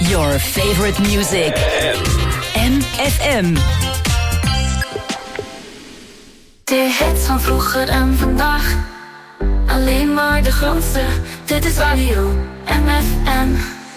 Your favorite music. MFM. De hits van vroeger en vandaag. Alleen maar de grootste. Dit is Radio MFM.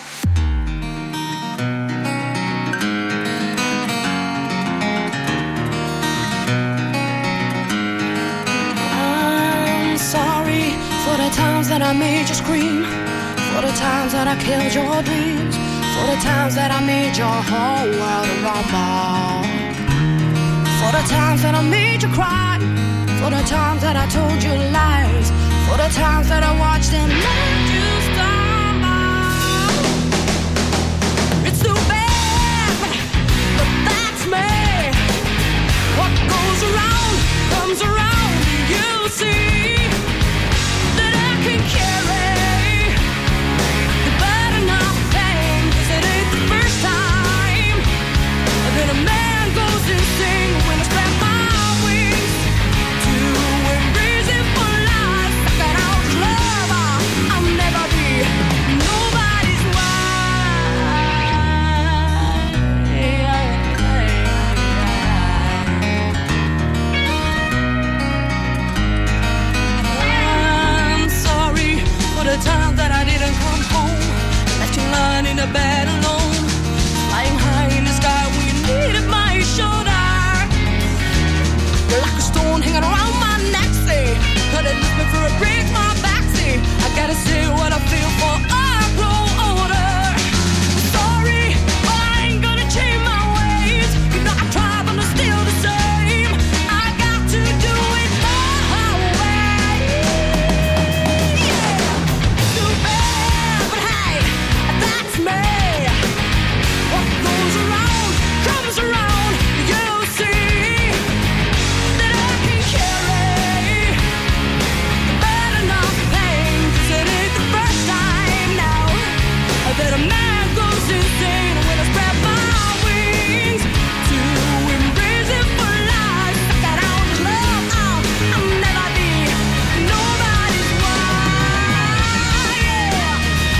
I'm sorry for the times that I made you scream. For the times that I killed your dreams. For the times that I made your whole world a rumble. For the times that I made you cry. For the times that I told you lies. For the times that I watched and let you stumble. It's too bad, but that's me. What goes around comes around. You see that I can carry the burden of pain. 'Cause it ain't the first time that a man goes insane when I spread my wings to embrace it for life. That out love, I'll never be nobody's wife. I'm sorry for the time that I didn't come home. Left you lying in the bed alone, flying high in the sky when you needed my shoulder. You're like a stone hanging around my neck, say, but it left me for a break, my back, say, I gotta say what I feel for I grow older. Sorry, but I ain't gonna change my ways. You know I try, but I'm still the same. I got to do it my way. Yeah, too bad, but hey, that's me. What goes around comes around. You see that I can carry the burden of pain. 'Cause it ain't the first time now that a man goes insane when I spread my wings to embrace it for life. That out love, I'll never be nobody's wife. Yeah.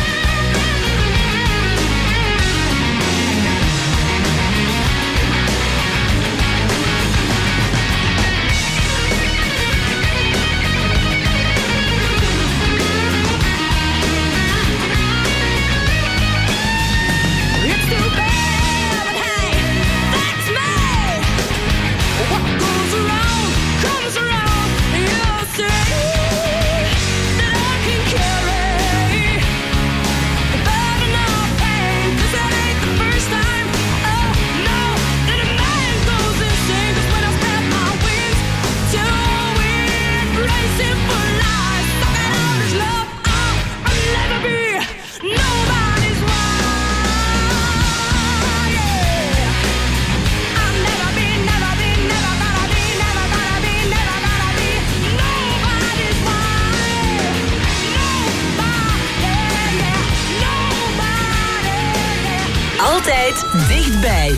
It's too bad, but hey, that's me. What goes around comes around. You say that I can carry the burden of pain. 'Cause that ain't the first time, oh no, that a man goes insane. 'Cause when I spread my wings to embrace it for life, that out is love, I'll never be nobody's wife. Yeah. I'll never be, never be, never gonna be, never gonna be, never gonna be nobody's wife. Nobody, yeah, nobody, yeah. Altijd dichtbij.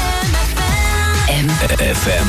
MFM.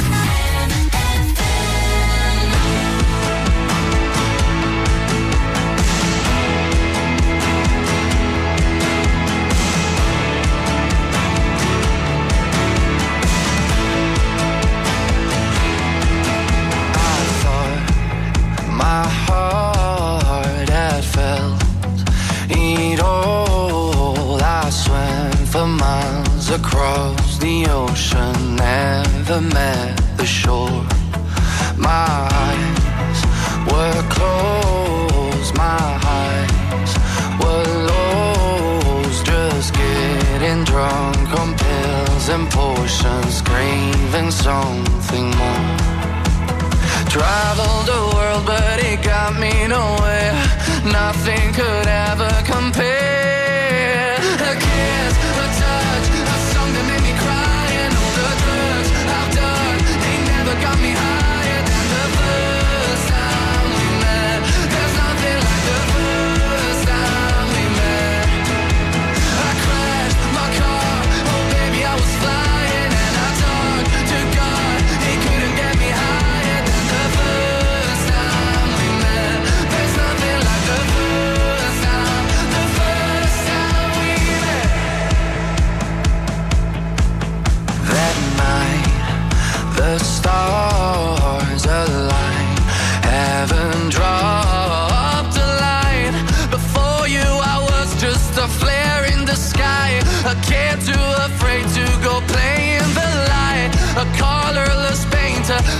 My heart had felt it all. I swam for miles across the ocean, never met the shore. My eyes were closed, my eyes were lost, just getting drunk on pills and potions, craving something more. Traveled the world, but it got me nowhere. Nothing could ever compare. A kiss, a touch, a song that made me cry, and all the drugs I've done, they never got me higher than the first time we met. There's nothing like the first time we met. I crashed my car, oh baby I was flying, and I talked to God, he couldn't get me higher than the first time we met. There's nothing like the first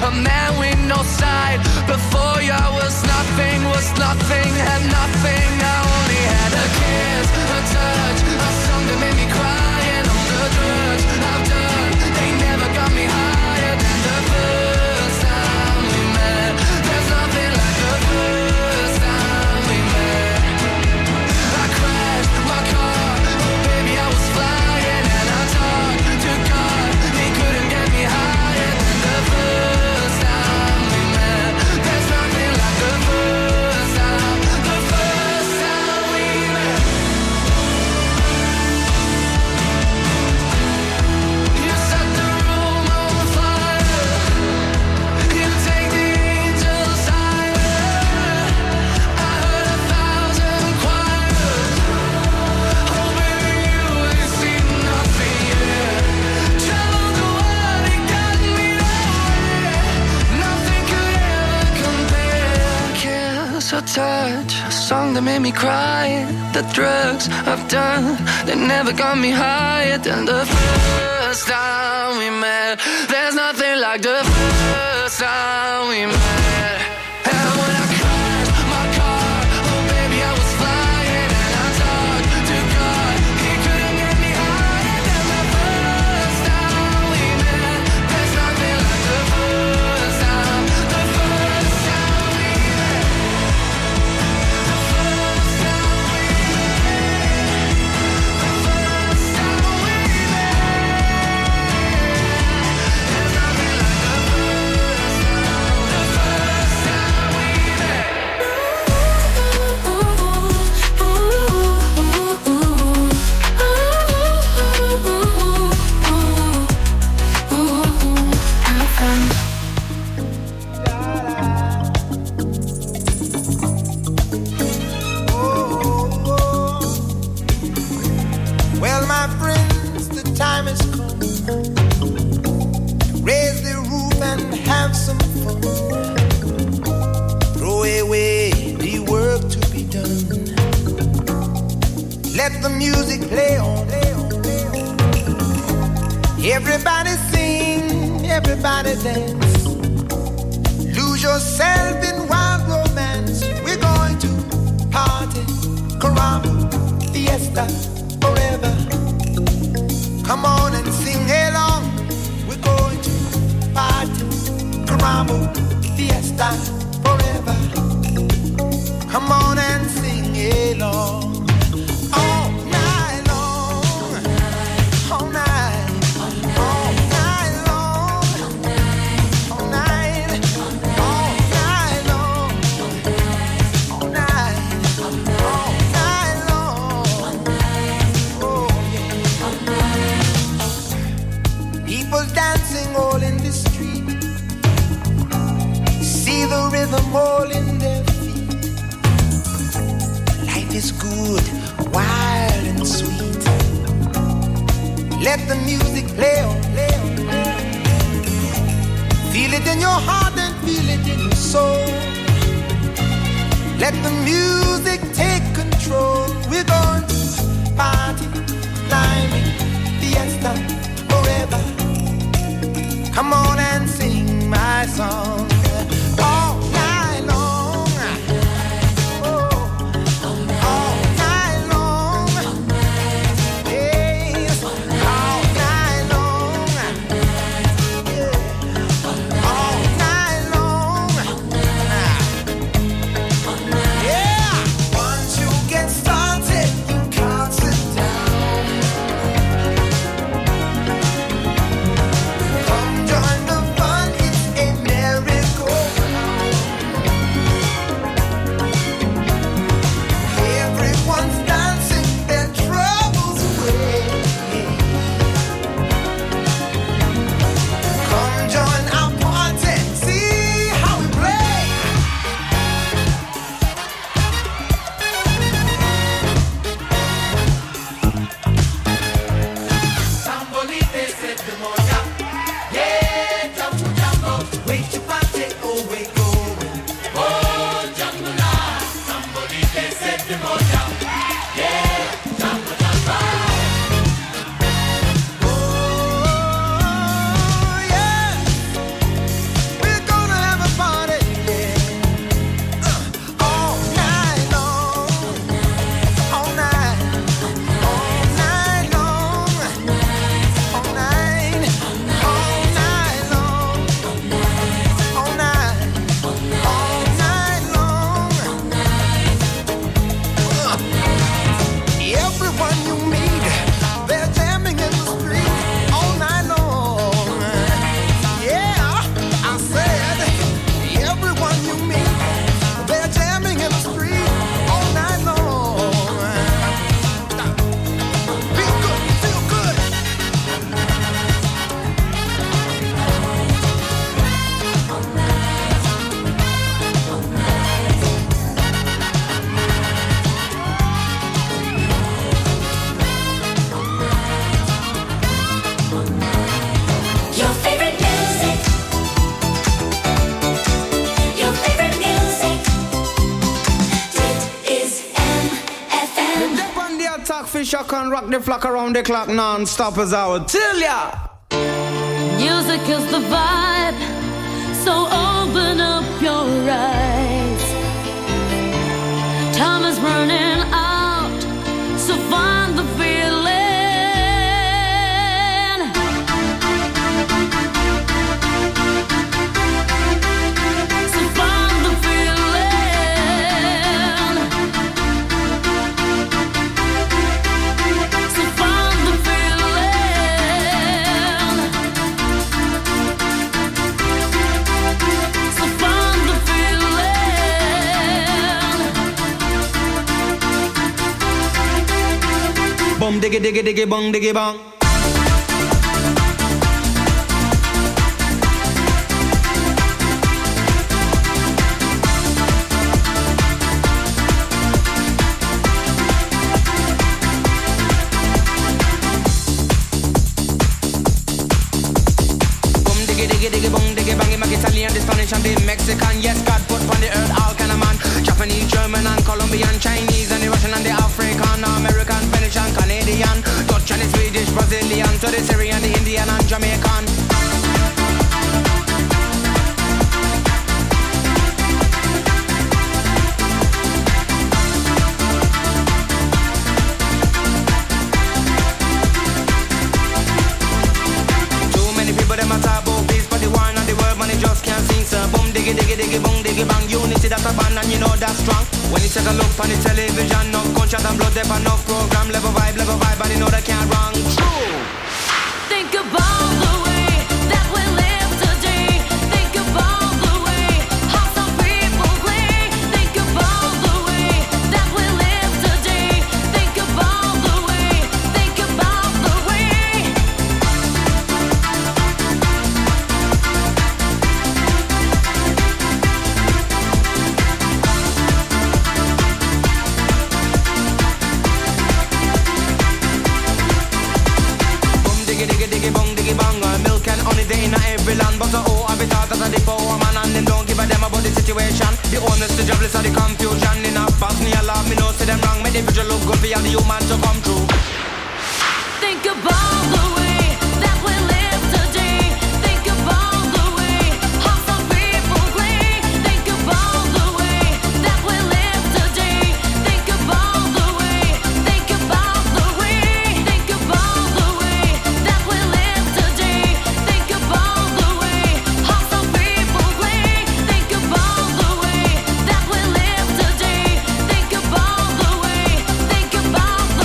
a man with no side. Before you I was nothing, had nothing. I only had a kiss, a touch, a song that made me cry. And all the drugs I've done, they never got me higher than the first time we met. There's nothing like the first time we met. I crashed my car, oh baby I was flying. And I talked to God, he couldn't get me higher than the first time we met. There's nothing like the first time we met. You set the room on fire, you take the angels higher. I heard 1,000 choirs, oh baby you ain't seen nothing yet. Traveled the world and got me nowhere, nothing could ever compare. Kiss or touch, a song that made me cry. The drugs I've done, they never got me higher than the first time we met. There's nothing like the first time we met. And when I crashed my car, oh baby I was flying. And I talked to God, he couldn't get me higher than the first time we met. There's nothing like the first time we met. The first time we met. The first time we met. There's nothing like the first time we met. Well, my friends, the time has come to raise the roof and have some fun. Throw away the work to be done. Let the music play on. Everybody sing, everybody dance. Lose yourself in wild romance. We're going to party, caramba, fiesta, forever. Come on and sing along. We're going to party, caramba, fiesta, forever. Come on and sing along. All night long, all night, all night long, all night, all night long, all night, all night long. Oh yeah. People dancing all in the street. See the rhythm all in their feet. Life is good, wild and sweet. Let the music play on. Feel it in your heart and feel it in your soul. Let the music take control. We're going to party, climbing, fiesta, forever. Come on and sing my song. All night long. Oh, all night long. Yes, all night long. Yeah, all night long. Yeah, once you get started, you can't sit down. Come join the fun, it's a merry-go-round. Everyone's dancing their troubles away. Come join our party, see how we play. Sambolite set the moja. Yeah, jumbo jumbo. Wait your party, oh wait going. Oh, jumbo la. Sambolite set the moja. Yeah, jumbo jumbo. Oh yeah, we're Fisher can rock the flock around the clock non-stop as I would tell ya. Music is the vibe, so open up your eyes. Time is running out, so find the feeling. So find the feeling. So find the feeling. So find the feeling. Bum diggy diggy diggy bong diggy bong. Diggy bong diggy bang, my Italian, the Spanish and the Mexican. Yes, God put on the earth all kind of man. Japanese, German and Colombian, Chinese and the Russian and the African, American, Spanish and Canadian, Dutch and the Swedish, Brazilian, to the Syrian, the Indian and Jamaican. Too many people them a talk about peace, but the war and the world money just can't sing. So boom diggy diggy diggy boom diggy bang. Unity that's a band and you know that's strong. When you take a look on the television, no gunshot and blood, there no program, level vibe, and you know they can't wrong. True. Think about the way that we live today. Think about the way how some people play. Think about the way that we live today. Think about the way. Think about the way. Diggy diggy diggy bong diggy bang. Milk and honey they in every land, but the oh have it out as a depot man and them don't give a damn about the situation. The owners, the jobless, are the confusion. In a Bosnia love me no say them wrong. Make the visual look good for all the human to come true. Think about the way that we live today. Think about the way how some people play. Think about the way that we live today. Think about the way. Think about the way. Think about the way that we live today. Think about the way how some people play. Think about the way that we live today. Think about the way. Think about the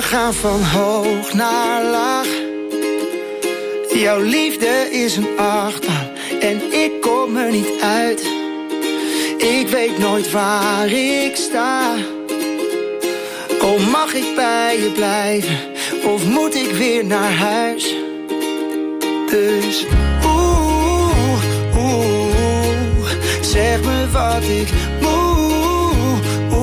gaan van hoog naar laag. Jouw liefde is een achtbaan en ik kom er niet uit. Ik weet nooit waar ik sta. Oh, mag ik bij je blijven of moet ik weer naar huis? Dus zeg me wat ik moet.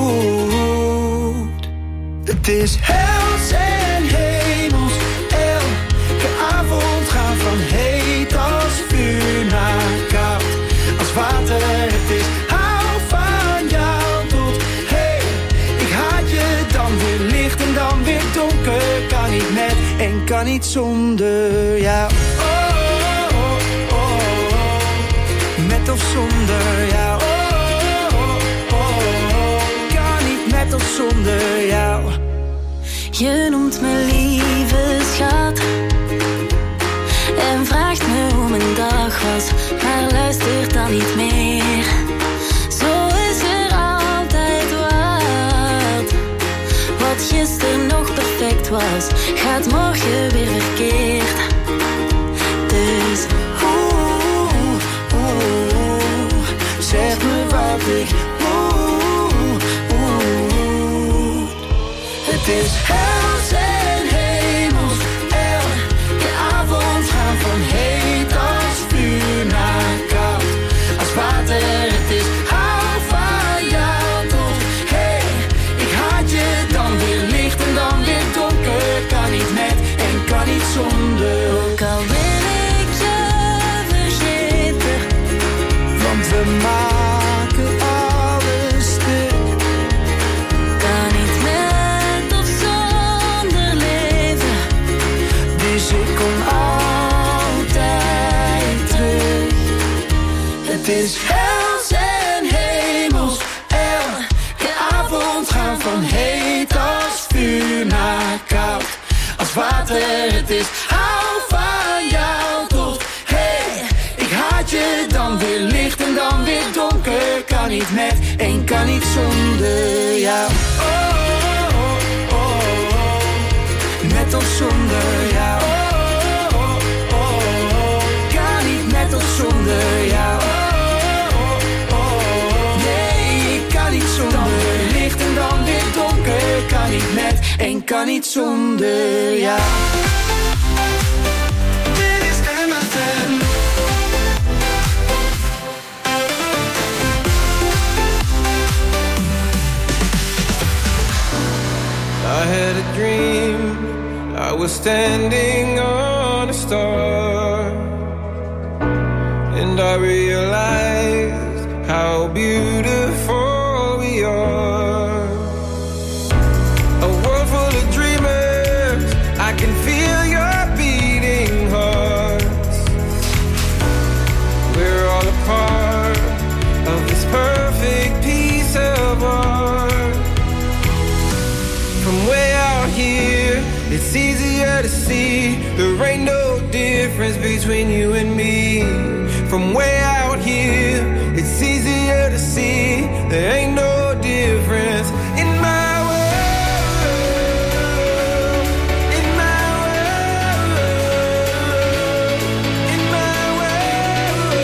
Het is hels en hemels. Elke avond gaan van heet als vuur naar koud als water. Het is hou van jou tot hey. Ik haat je, dan weer licht en dan weer donker. Kan niet met en kan niet zonder jou. Met of zonder jou. Kan niet met of zonder jou. Je noemt me lieve schat en vraagt me hoe mijn dag was, maar luistert dan niet meer. Zo is er altijd wat gisteren nog perfect was, gaat morgen weer verkeerd. Dus zeg me wat ik moet. Het is hels en hemels. Elke avond gaan van heet als vuur naar koud als water. Het is hou van jou tot hey. Ik haat je, dan weer licht en dan weer donker. Kan niet met en kan niet zonder. ook al wil ik je vergeten, want we maken alles stuk. kan niet met of zonder leven. Dus ik kom altijd terug. Het is hels en hemels. Elke avond gaan van heet als vuur naar koud als water. Het is hou van jou tot hey. Ik haat je, dan weer licht en dan weer donker. Kan niet met en kan niet zonder jou. Met of zonder jou. Kan niet met of zonder jou. Nee, ik kan niet zonder. Dan weer licht en dan weer donker. Kan niet met en kan niet zonder jou. Dit is MFM. I had a dream, I was standing on a star, and I realized how beautiful we are. A world full of dreamers, I can feel your beating hearts. We're all a part of this perfect piece of art. From way out here, it's easier to see there ain't no difference between you and me. From way out here, it's easier to see there ain't no difference in my world, in my world, in my world.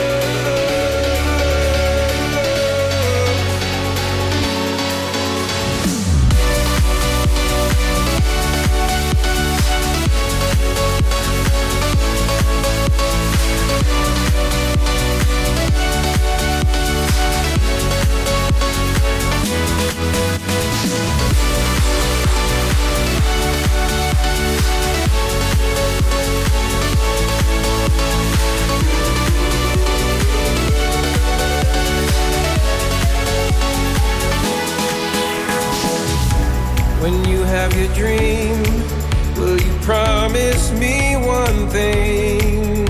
When you have your dream, will you promise me one thing?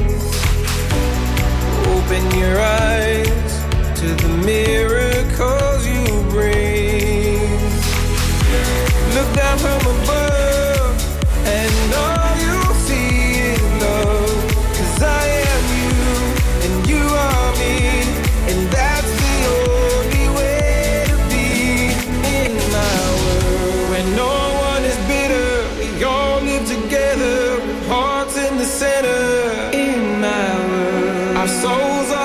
Open your eyes to the miracles you bring. Look down from above and all you'll see is love. 'Cause I am you and you are me, and that's the only way to be in my world. When no one is bitter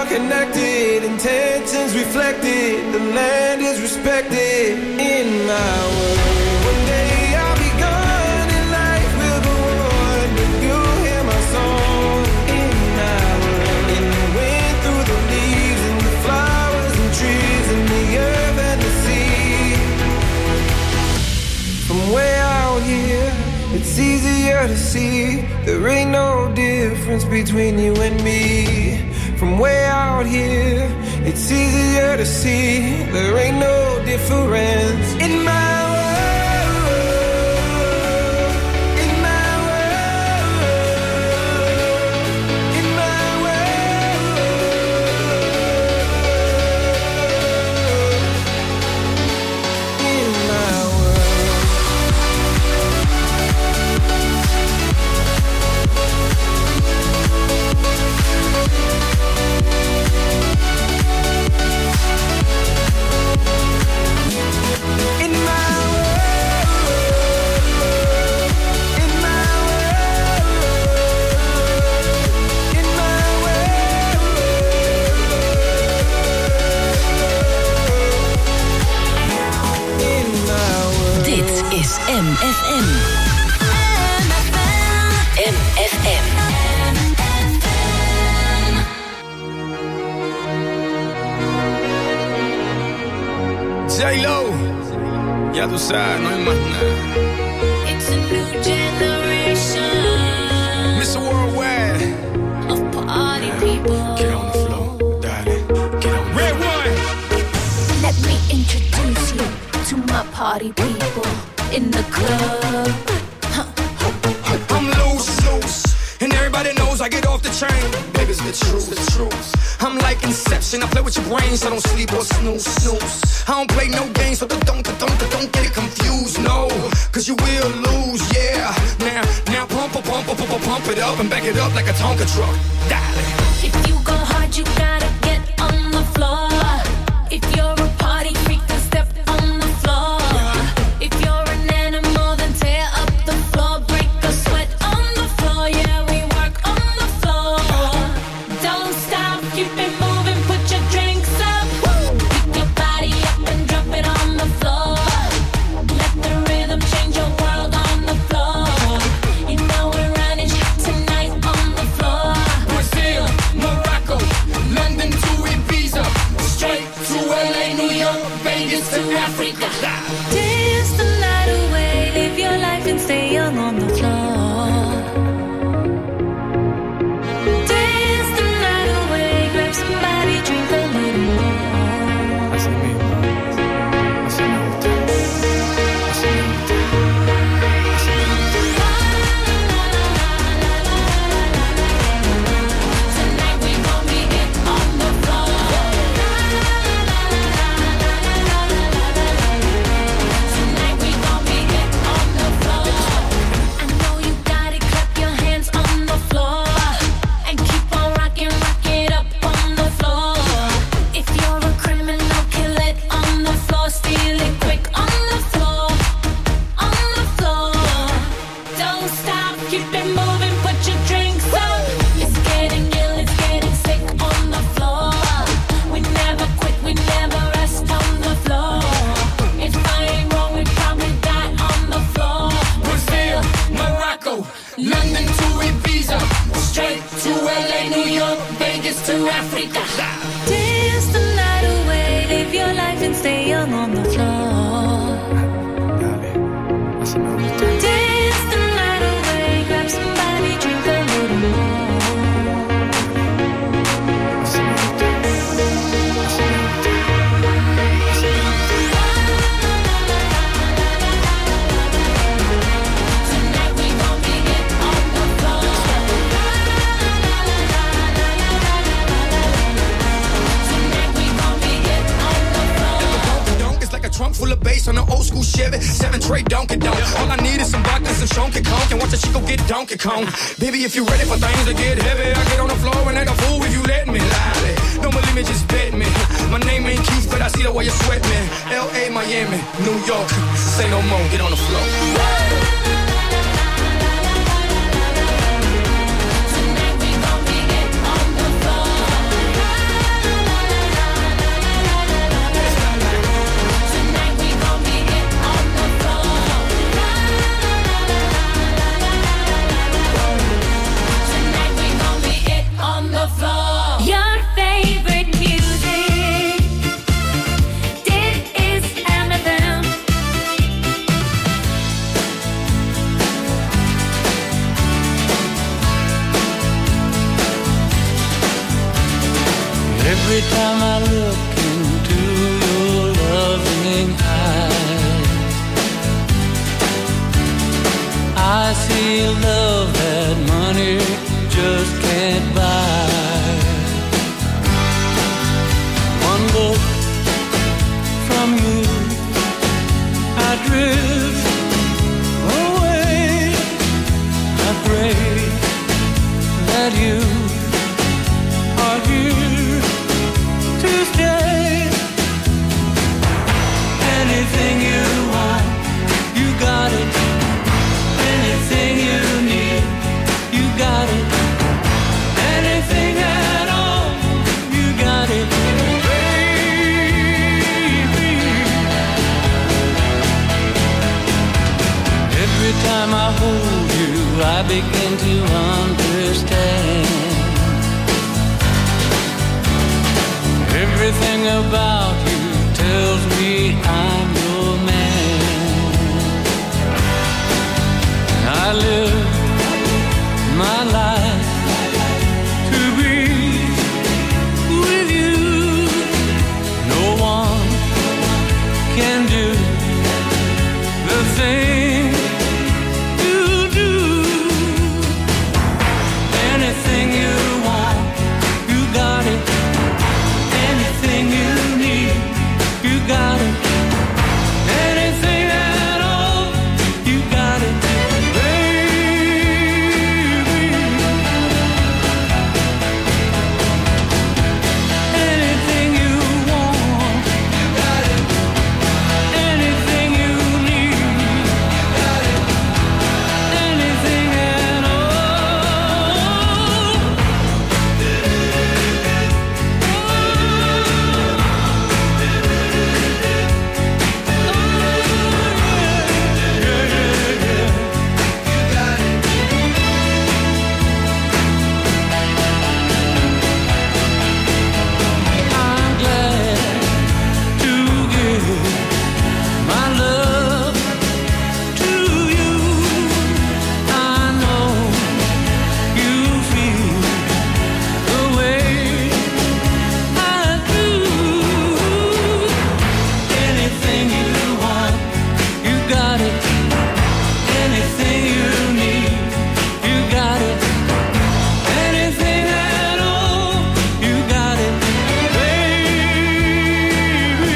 connected, intentions reflected. The land is respected in my world. One day I'll be gone and life will go on, but you'll hear my song in my world. In the wind, through the leaves, and the flowers and trees, and the earth and the sea. From way out here, it's easier to see. There ain't no difference between you and me. From way out here, it's easier to see. There ain't no difference in my world. In my world. In my world. In my MFM. MFM. J-Lo, ya tú sabes, no hay más nada. It's a new generation Mr. Worldwide, of party people. get on the floor, darling, get on. Red one. Let me introduce you to my party people in the club. I'm loose, and everybody knows I get off the train. Baby's the truth. I'm like Inception, I play with your brains, I don't sleep or snooze. I don't play no games, so don't get it confused, no, cause you will lose, yeah. Now pump it up and back it up like a Tonka truck, darling. If you go hard, you gotta get on the floor. If you're a party freak, then step on the floor. If you're an animal, then tear up the floor. Break a sweat on the floor, yeah, we work on the floor. Don't stop, keep it moving, put your drinks up. Pick your body up and drop it on the floor. Let the rhythm change your world on the floor. You know we're running tonight on the floor. Brazil, Morocco, London to Ibiza, straight to LA, New York, Vegas to Africa. Dance the night away, live your life and stay young on the floor. Dance the night away, grab somebody, drink a little more. Tonight we gon' be it on the floor. Tonight we gon' be it on the floor. I know you got it, clap your hands on the floor. And keep on rocking, rock it up on the floor. If you're a criminal, kill it on the floor. Steal it quick on the floor. On the floor. Don't stop, keep it moving, put your drinks up. It's getting ill, it's getting sick on the floor. We never quit, we never rest on the floor. If I ain't wrong, we probably die on the floor. Brazil, Morocco, London to Ibiza, straight to LA, New York, Vegas to Africa. Dance the night away, live your life and stay young on the floor. Dance the night away, grab somebody, drink a little more. Tonight we gon' be it on the floor. Tonight we gon' be it on the floor. Donk is like a trunk full of bass on an old school Chevy, 7-tray Donkey Donk. All I need is some vodka and some Shonky Conk, and watch a chico get Donkey Kong. Baby, if you ready for things to get heavy, I get on the floor and act a fool if you let me. Lolly, don't believe me, just bet me. My name ain't Keith, but I see the way you sweat me. L.A., Miami, New York, say no more, get on the floor. Tonight we gon' be it on the floor. time I look into your loving eyes, I see love that money just can't buy. One look from you, I drift away. I pray that you are here to stay. Anything you want, you got it. Anything you need, you got it. Anything at all, you got it, baby. Every time I hold you, I begin to understand. Everything about you tells me I'm your man. I live my life to be with you. No one can do the thing you do. Anything you want, you got it. Anything you need, you got it. Anything at all, you got it, baby. Anything you want, you got it. Anything you need, you got it. Anything at all. I'm glad to give my love to you. I know you feel the way I do. Anything you want, you got it. Anything you need, you got it. Anything at all, you got it, baby.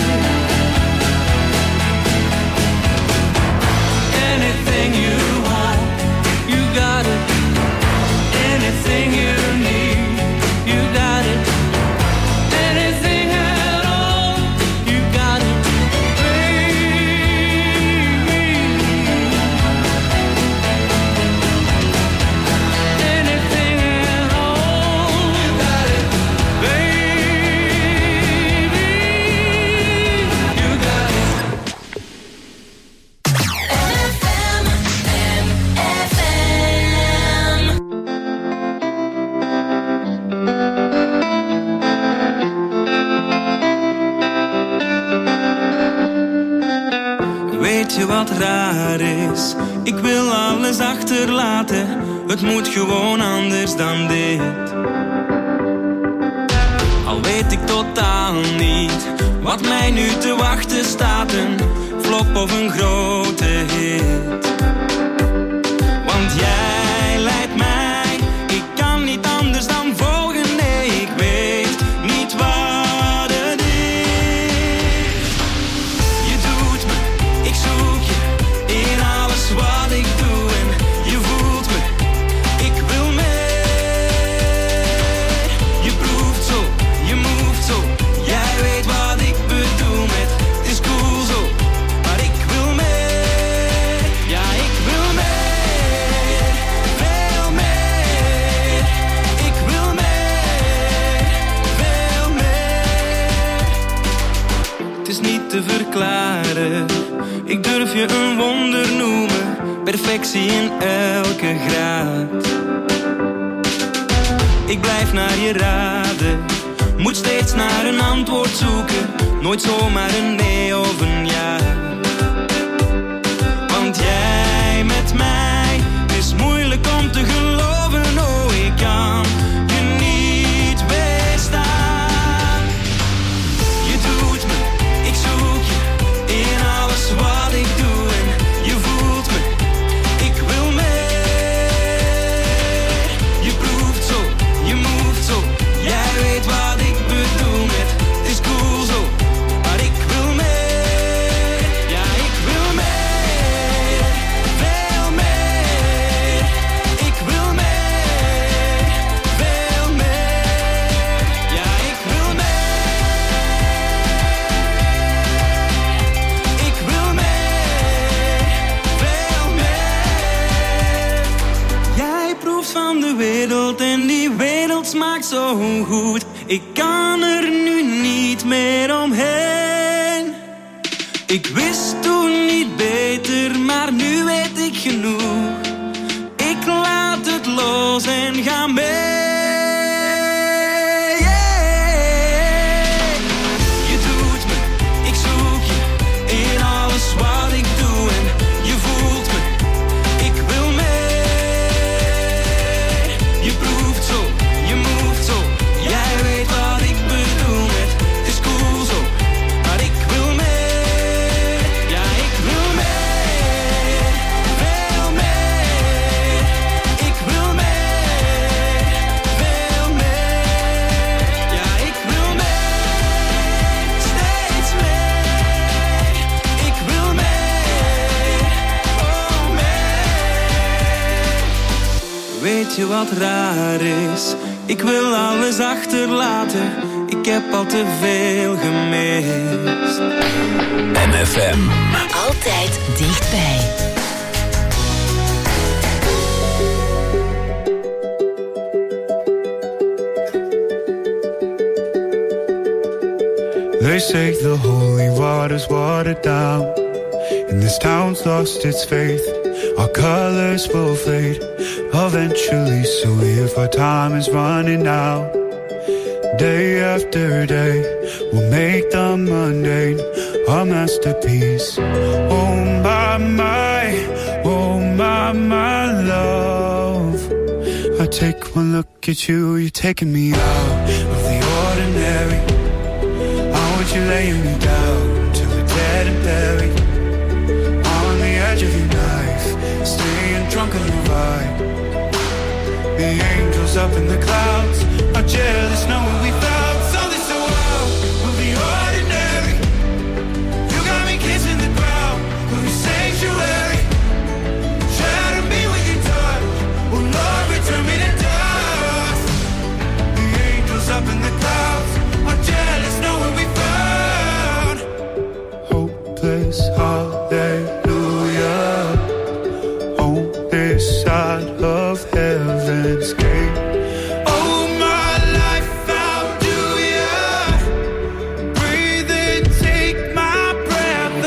Anything you want, you got it. Anything you need, you got it. Anything at all, you got it, baby. Anything at all, you got it, baby. You got it. Weet je wat raar is? Ik wil alles achterlaten. Het moet gewoon anders dan dit. Al weet ik totaal niet wat mij nu te wachten staat. Een flop of een grote hit. Want jij leidt mij. Ik kan niet anders dan volgen. Nee, ik weet niet wat het is. Je doet me, ik zoek je in alles wat ik doe. En je voelt me, ik wil meer. Je proeft zo, je moeft zo. Jij weet wat ik bedoel met het is cool zo. Maar ik wil meer, ja ik wil meer. Veel meer, ik wil meer. Veel meer. Het is niet te verklaren. Ik durf je een wonder noemen. Perfectie in elke graad. Ik blijf naar je raden. Moet steeds naar een antwoord zoeken. Nooit zomaar een nee of een ja. Want jij met mij is moeilijk om te geloven. Oh, ik kan je niet weerstaan. Ik kan er nu niet meer omheen. Ik wist toen niet beter, maar nu weet ik genoeg. Ik laat het los en ga mee. Je doet me, ik zoek je in alles wat ik doe. En je voelt me, ik wil mee. Je proeft zo, je moeft zo. Jij weet wat ik bedoel met het is cool zo. Maar ik wil mee, ja ik wil mee. Veel meer, ik wil mee. Veel meer, ja ik wil mee. Steeds meer, ik wil mee. Oh mee. Weet je wat raar is? Ik wil alles achterlaten. Ik heb al te veel gemist. MFM. Altijd dichtbij. They say the holy water's watered down, and this town's lost its faith. Our colors will fade eventually, so if our time is running out, day after day, we'll make the mundane a masterpiece. Oh my love. I take one look at you, you're taking me out of the ordinary. How would you laying me down till we're dead and buried? On the edge of your knife, staying drunk on your vibe. The angels up in the clouds are jealous knowing we found something so wild of the ordinary. You got me kissing the ground of your sanctuary. Shatter me with your touch, oh Lord, return me to dust. The angels up in the clouds are jealous knowing we found hopeless hallelujah on this side of heaven's gate. Oh my life, how do ya breathe and take my breath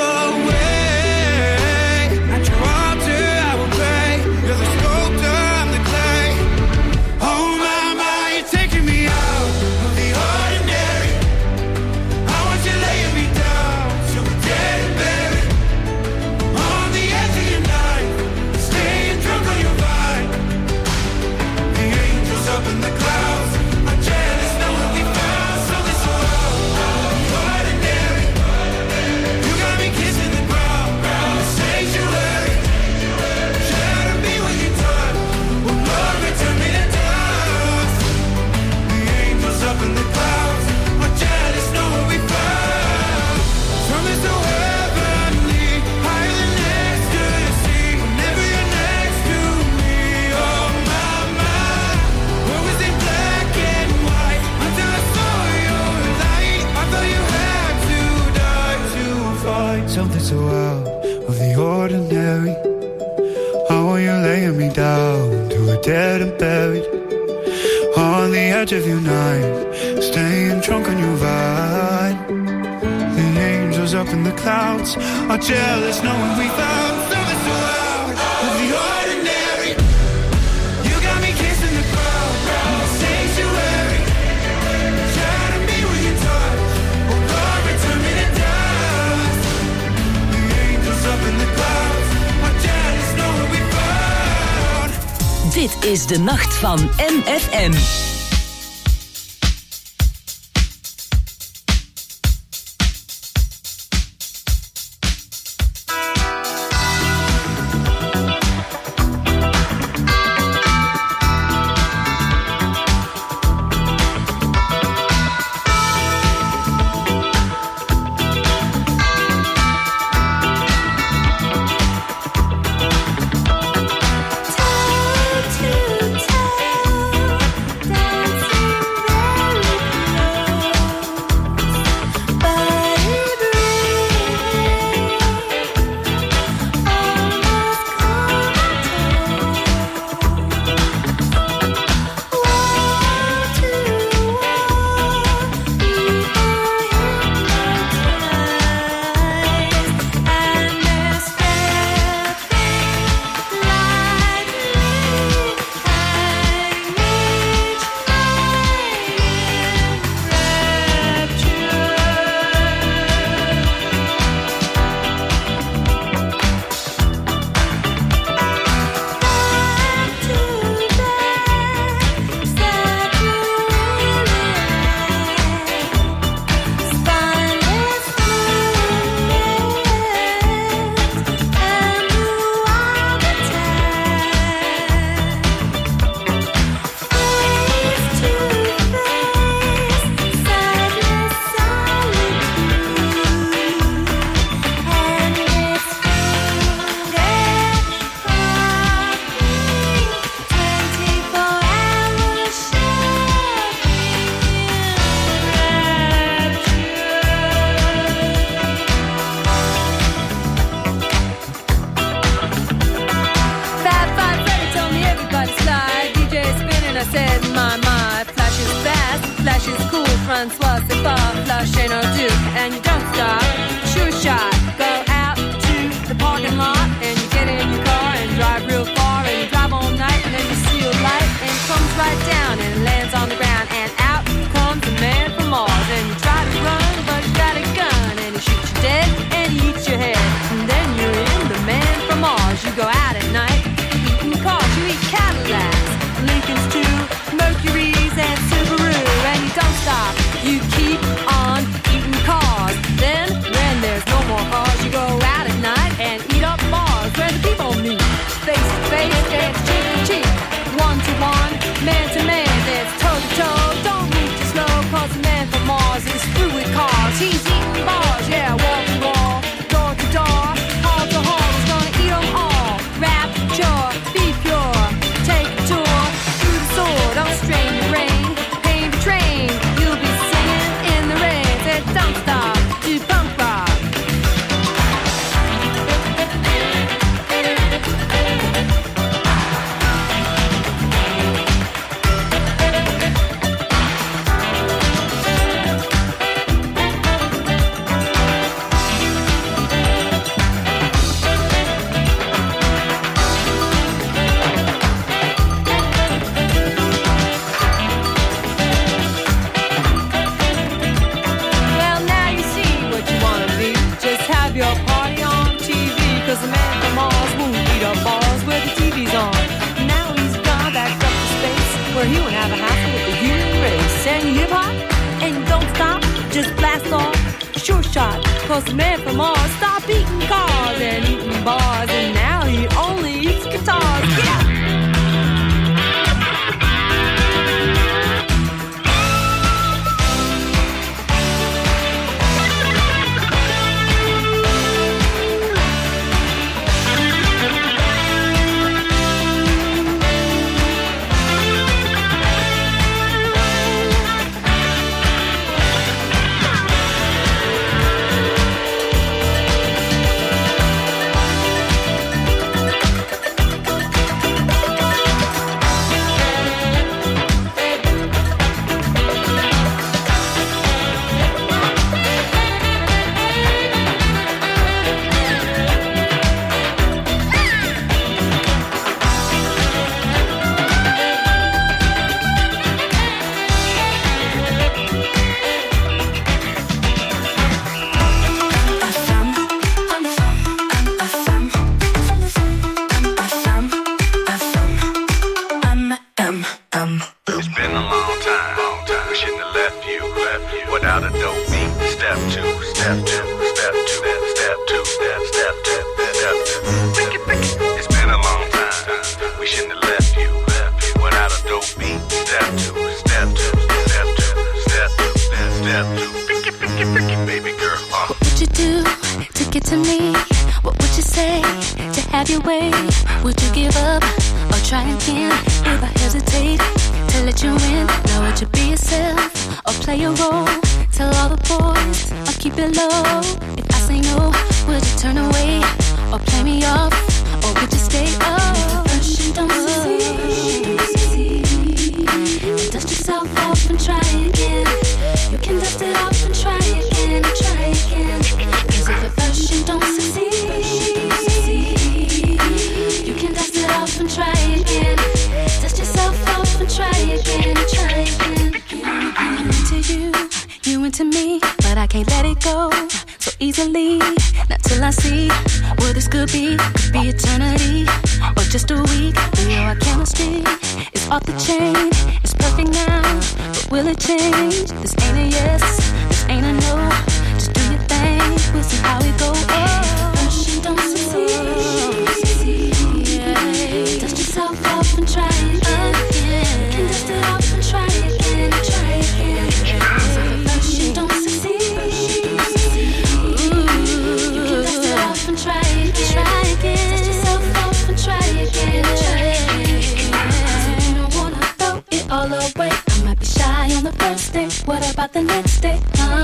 away? At your altar I will pray. You're the sculptor, I'm the clay. Oh my, you're taking me out of the ordinary. I want you laying me down till we're dead and buried. On the edge of your knife, staying drunk on your vine. The angels up in the clouds are jealous knowing we found something so ordinary. You got me kissing the ground, the sanctuary. Shatter me with your touch, oh Lord, return me to dust. The angels up in the clouds are jealous knowing we found something so heavenly, higher than ecstasy. Whenever you're next to me, oh my, what was in black and white until I saw your light. I thought you had to die to find something so out of the ordinary. How are you laying me down to a dead and buried? On the edge of your knife, staying drunk on your vine. The angels up in the clouds are jealous knowing we found something so out of the ordinary. You got me kissing the ground, the sanctuary. Shatter me with your touch, oh Lord, return me to dust. The angels up in the clouds are jealous knowing we found. Dit is de nacht van MFM. Time to tell. flush ain't no do, and you don't stop. Sure shot, go out to the parking lot, and you get in your car and drive real far, and you drive all night, and then you see a light, and it comes right down and lands on the ground, and out comes the man from Mars, and you try to run, but you got a gun, and he shoots you dead, and he eats your head, and then you're in the man from Mars. You go out at night, eating cars, you eat Cadillacs, Lincolns too, Mercuries and Subaru, and you don't stop. You keep on eating cars. Then, when there's no more cars, you go out at night and eat up bars where the people meet. Face to face, it's cheek to cheek. One to one, man to man, it's toe to toe. Don't move too slow, cause the man from Mars is through with cars. He's eating bars, yeah, wall to wall, door to door, hall to hall. He's gonna eat them all. Rapture, be pure, take a tour through the sword. Don't strain your brain, pain the train. You'll be singing in the rain. Said don't stop to punk rock. Well, now you see what you wanna be. Just have your party on TV, cause the man from Mars won't eat up bars where the TV's on. Now he's gone back up to space, where he won't have a hassle with the human race. And you hip hop, and you don't stop, just blast off, sure shot. Cause the man from Mars stopped eating cars and eating bars, and now he only eats guitars. Yeah! It's been a long time. We shouldn't have left you without a dope beat. Step two, step two, step two, step two, step two, step two. It's been a long time. We shouldn't have left you without a dope beat. Step two, step two, step two, step two, step two. Baby girl. What would you do to get to me? What would you say to have your way? Would you give up or try again? If I hesitate to let you in, now would you be yourself or play a role? Tell all the boys or keep it low. If I say no, would you turn away or play me off? Or would you stay up? First you don't succeed, dust yourself off and try again. You can dust it off and try again, try again. Cause if at first you don't succeed, you can dust it off and try again. Dust yourself off and try again, try again. I'm into you, you into me, but I can't let it go so easily. Not till I see what this could be eternity or just a week. Our chemistry is off the chain, it's perfect now, but will it change? This ain't a yes, this ain't a no. Just do your thing, we'll see how it goes. First you don't succeed, yeah. Dust yourself off and try again. You can dust it off and try again, try again. First you don't succeed, you can dust it off and try again, try again. Dust yourself off and try again, try again. So you don't wanna throw it all away. I might be shy on the first day, what about the next day?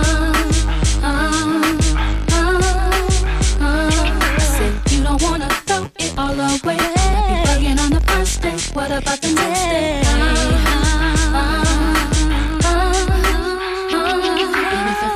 I said you don't wanna throw it all away. Be bugging on the first day, what about the next day? And if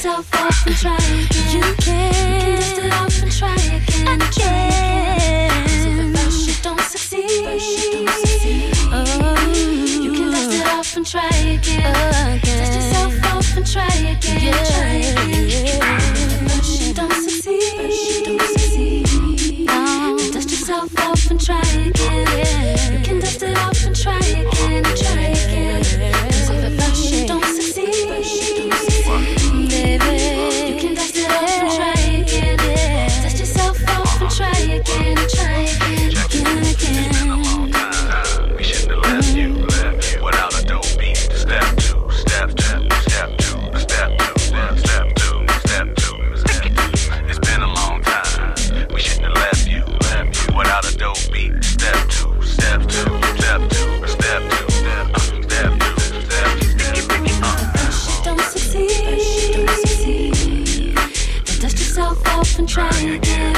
yourself off and try again. You can dust it off and try again. And try again. So at first you don't succeed. Oh, you can dust it off and try again. Dust yourself off and try again. Try again. At first you don't succeed. Dust yourself off and try again. You can dust it off and try again. Try again. 'Cause if at first you don't succeed, baby, you can dust it off and try again. Dust yourself off and try again. Try again, again. We shouldn't have left you without a dope beat. Step two, step two, step two, step two, step two, step two. It's been a long time. We shouldn't have left you without a dope beat. Step two, step two, step two, step two, step two, step two, step two. Don't succeed. Then dust yourself off and try again.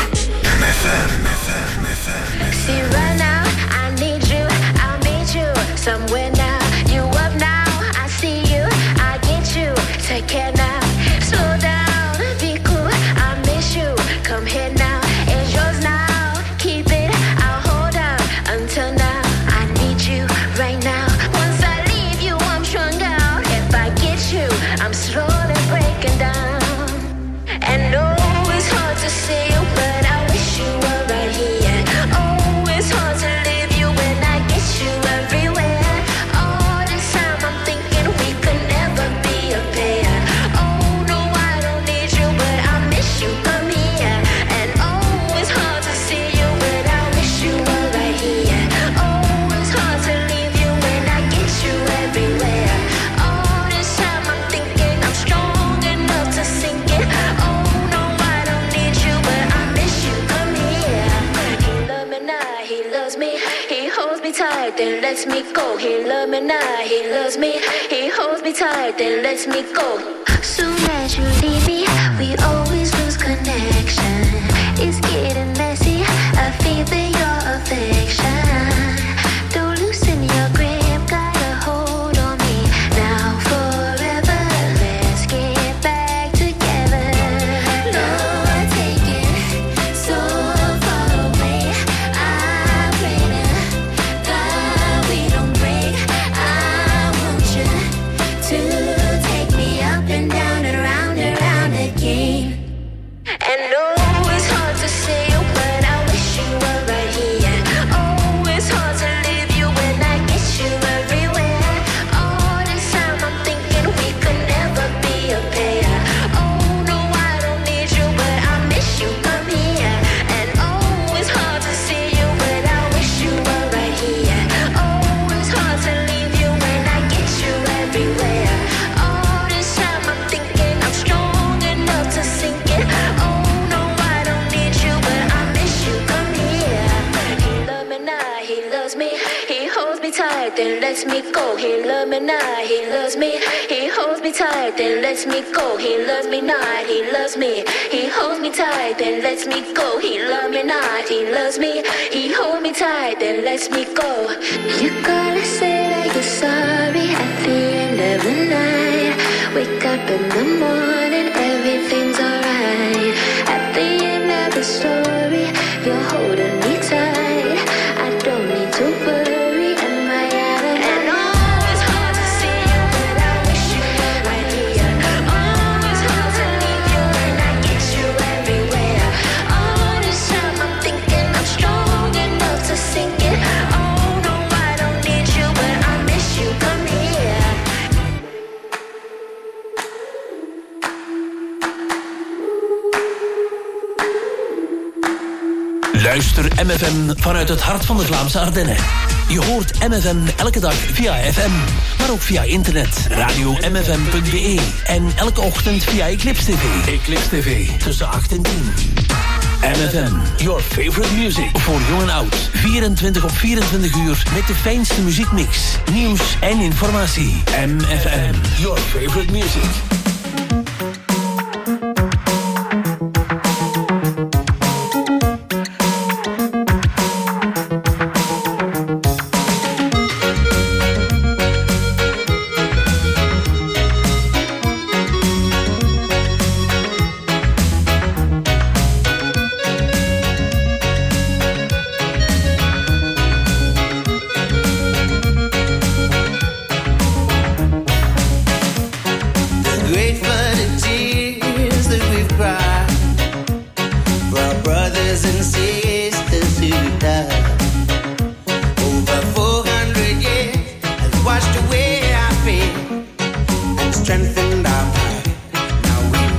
See right now, I need you, I'll meet you somewhere now. You up now, I see you, I get you. Take care now, slow down, be cool. I miss you, come here now. It's yours now, keep it, I'll hold on until now. I need you right now. Once I leave you, I'm stronger. If I get you, I'm slowly breaking down. And no, it's hard to see you, but I wish you were right here. Oh, it's hard to leave you when I get you everywhere. All this time I'm thinking we could never be a pair. Oh no, I don't need you, but I miss you, come here. And oh, it's hard to see you, but I wish you were right here. Oh, it's hard to leave you when I get you everywhere. All this time I'm thinking I'm strong enough to sink it. Oh no, I don't need you, but I miss you, come here. He love me now, he loves me. He holds me tight, then lets me go. He love me now, he loves me. He holds me tight, then lets me go. Soon as you leave me, we always lose connection. It's getting messy, I feel your affection. Don't loosen your grip, got a hold on me. Now forever, let's get back together. Lord, take it so far away. I pray to God we don't break. I want you to take me up and down and round again. And no, it's hard to say you, but I wish you were right here. Oh, it's hard to leave you when I get you everywhere. All this time I'm thinking we could never be a pair. Oh no, I don't need you, but I miss you, come here. And oh, it's hard to see you, but I wish you were right here. Oh, it's hard to leave you when I get you everywhere. All this time I'm thinking I'm strong enough to sink it. Oh no, I don't need you, but I miss you, come here. He love me now, he loves me. He holds me tight, then lets me go. He love me now, he loves me. He holds me tight, then lets me go. He loves me not, he loves me. He holds me tight, then lets me go. He love me not, he loves me. He holds me tight, then lets me go. You gotta say that you're sorry at the end of the night. Wake up in the morning, everything's alright. At the end of the story, you're holding me tight. I don't need to worry, am I out of line? And oh, it's hard to see you, but I wish you were right here. Oh, it's hard to leave you when I get you everywhere. All this time I'm thinking I'm strong enough to sink it. Oh no, I don't need you, but I miss you, come here. Luister MFM vanuit het hart van de Vlaamse Ardennen. Je hoort MFM elke dag via FM, maar ook via internet, radio-mfm.be en elke ochtend via Eclipse TV. Eclipse TV, tussen 8 en 10. MFM, your favorite music. Voor jong en oud, 24 op 24 uur met de fijnste muziekmix, nieuws en informatie. MFM, your favorite music.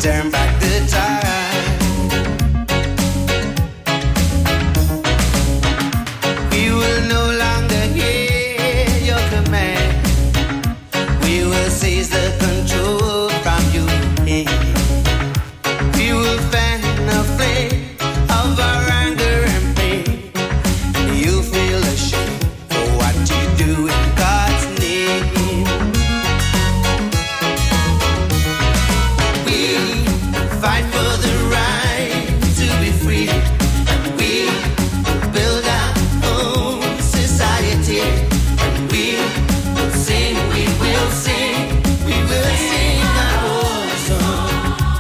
turn back the time. We will no longer hear your command. We will seize the control from you. We will fan the flame of our anger and pain. You feel ashamed for what you do in God's name. We fight for the right to be free. And we build our own society. And we will sing, we will sing, we will sing our own song.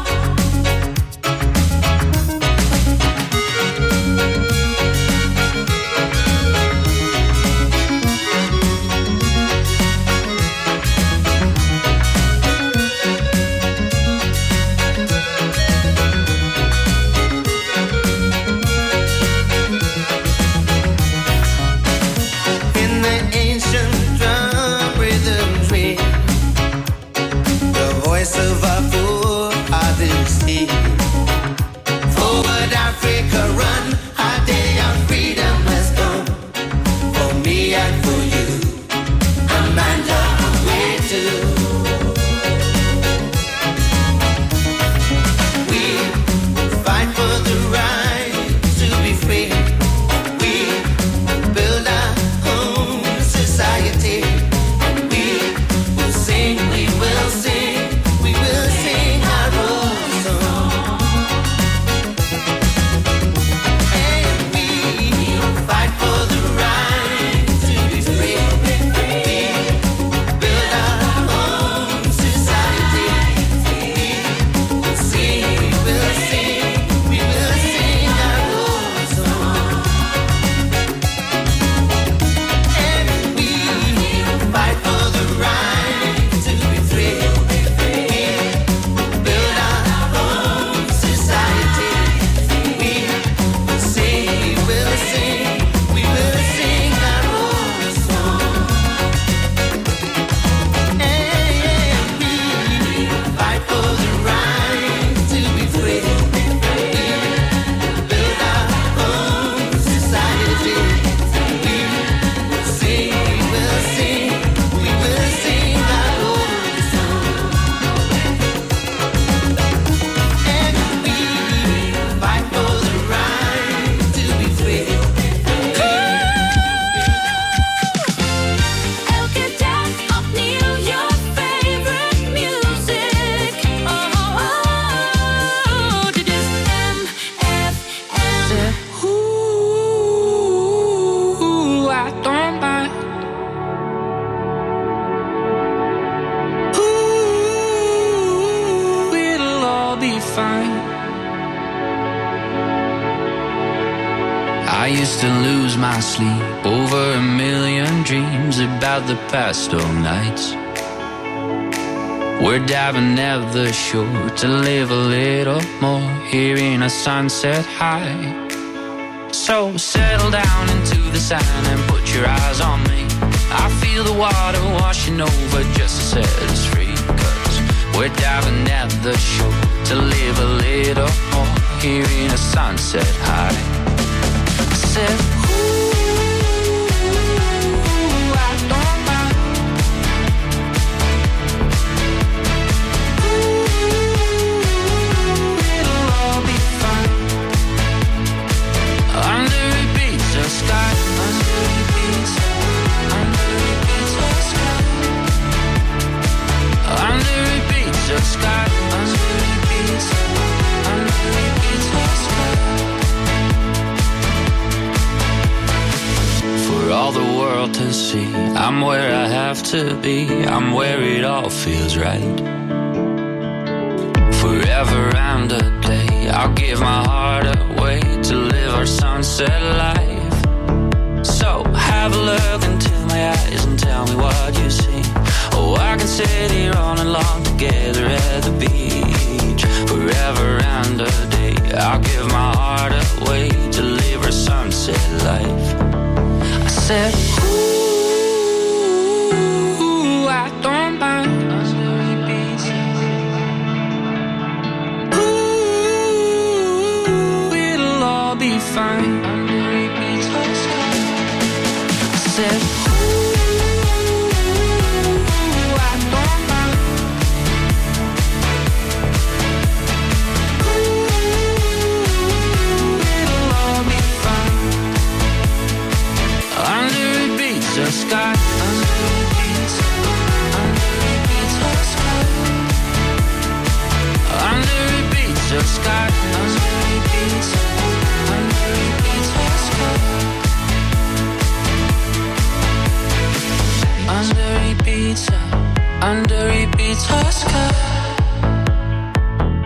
In the ancient drum rhythms ring, the voice of our forefathers sing. Forward Africa run, our day of freedom has come. For me and for you, Amanda, way too. We fight for the right to be free. We build our own society. And we will sing, we will sing, we will sing our own song. And we fight for the right to be free. We build our own society. We will sing, we will sing, we will sing our own song. And we fight for the right to be free. We build our own society. We will sing, we will sing, we will sing our own song. And we fight for the right to be free. We build our own society. We will sing, we will sing, we will sing our own song. And we fight for the right to be free. Elke dag opnieuw je favorite music. Oh, dit is MFM. Ooh, I don't mind. Ooh, it'll all be fine. I used to lose my sleep over a million dreams about the past old nights. We're diving at the shore to live a little more, hearing a sunset high. So settle down into the sand and put your eyes on me. I feel the water washing over just to set us free. 'Cause we're diving at the shore to live a little more, hearing a sunset high. I said, ooh, I don't mind. Ooh, it'll all be fine. Under a pizza sky, under a pizza sky, under a pizza sky, under a pizza sky. For all the world to see, I'm where I have to be, I'm where it all feels right. Forever and a day, I'll give my heart away to live our sunset life. So have a look into my eyes and tell me what you see. Oh, I can sit here all along together at the beach. Forever and a day, I'll give my heart away to live our sunset life. I said, ooh, I don't mind. the sky.